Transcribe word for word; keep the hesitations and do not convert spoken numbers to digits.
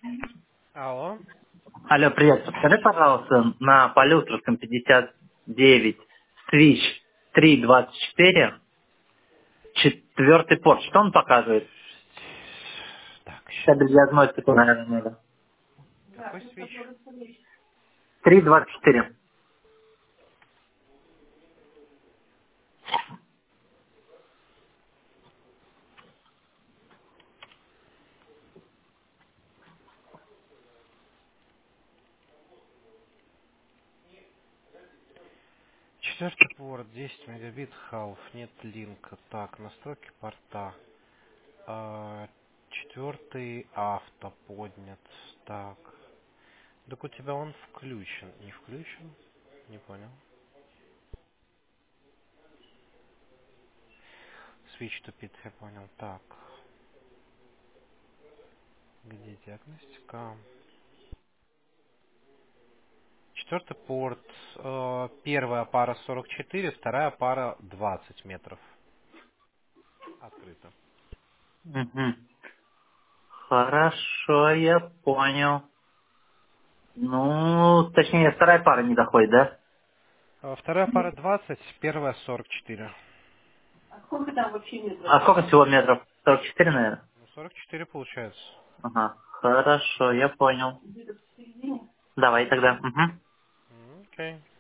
Алло. Алло, привет. Подскажи, пожалуйста, на Полюсовском пятьдесят девять, Switch три двадцать четыре, четвертый порт, что он показывает? Так, Кабель сейчас. диагностику, наверное, надо. Какой свич? три двадцать четыре. Четвертый порт, десять мегабит, халф, нет линка. Так, настройки порта. А, четвертый авто поднят. Так. Так у тебя он включен. Не включен? Не понял. Switch тупит, я понял. Так. Где диагностика? Четвертый порт. э, первая пара сорок четыре, вторая пара двадцать метров. Открыто. Угу. Хорошо, я понял. Ну, точнее, вторая пара не доходит, да? Э, Вторая пара двадцать, первая сорок четыре. А сколько всего метров? сорок четыре, наверное? Ну, сорок четыре получается. Ага. Хорошо, я понял. Давай тогда. Угу. М, Окей.